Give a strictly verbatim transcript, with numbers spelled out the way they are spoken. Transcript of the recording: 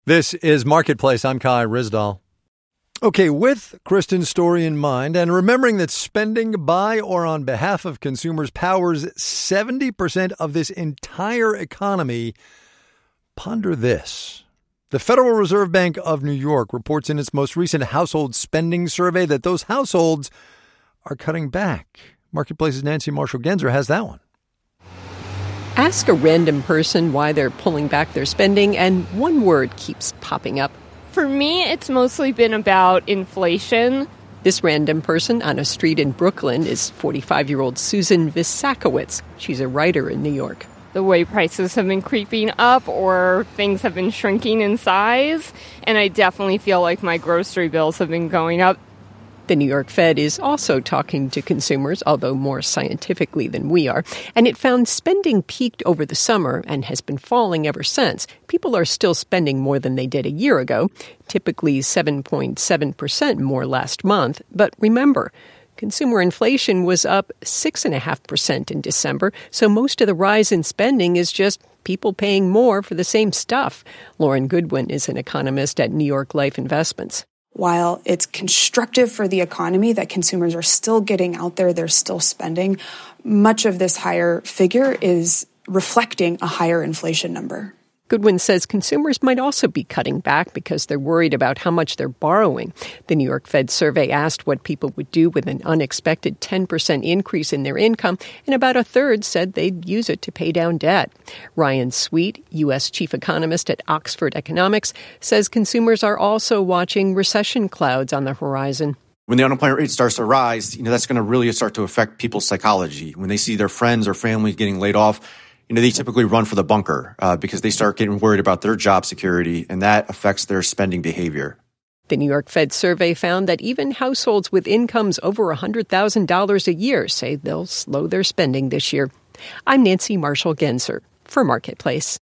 This is Marketplace. I'm Kai Ryssdal. Okay, with Kristen's story in mind and remembering that spending by or on behalf of consumers powers seventy percent of this entire economy, ponder this. The Federal Reserve Bank of New York reports in its most recent household spending survey that those households are cutting back. Marketplace's Nancy Marshall-Genzer has that one. Ask a random person why they're pulling back their spending, and one word keeps popping up. For me, it's mostly been about inflation. This random person on a street in Brooklyn is forty-five-year-old Susan Visakowitz. She's a writer in New York. The way prices have been creeping up or things have been shrinking in size, and I definitely feel like my grocery bills have been going up. The New York Fed is also talking to consumers, although more scientifically than we are, and it found spending peaked over the summer and has been falling ever since. People are still spending more than they did a year ago, typically seven point seven percent more last month. But remember, consumer inflation was up six point five percent in December, so most of the rise in spending is just people paying more for the same stuff. Lauren Goodwin is an economist at New York Life Investments. While it's constructive for the economy that consumers are still getting out there, they're still spending, much of this higher figure is reflecting a higher inflation number. Goodwin says consumers might also be cutting back because they're worried about how much they're borrowing. The New York Fed survey asked what people would do with an unexpected ten percent increase in their income, and about a third said they'd use it to pay down debt. Ryan Sweet, U S chief economist at Oxford Economics, says consumers are also watching recession clouds on the horizon. When the unemployment rate starts to rise, you know, that's going to really start to affect people's psychology. When they see their friends or family getting laid off, you know, they typically run for the bunker uh, because they start getting worried about their job security, and that affects their spending behavior. The New York Fed survey found that even households with incomes over one hundred thousand dollars a year say they'll slow their spending this year. I'm Nancy Marshall-Genzer for Marketplace.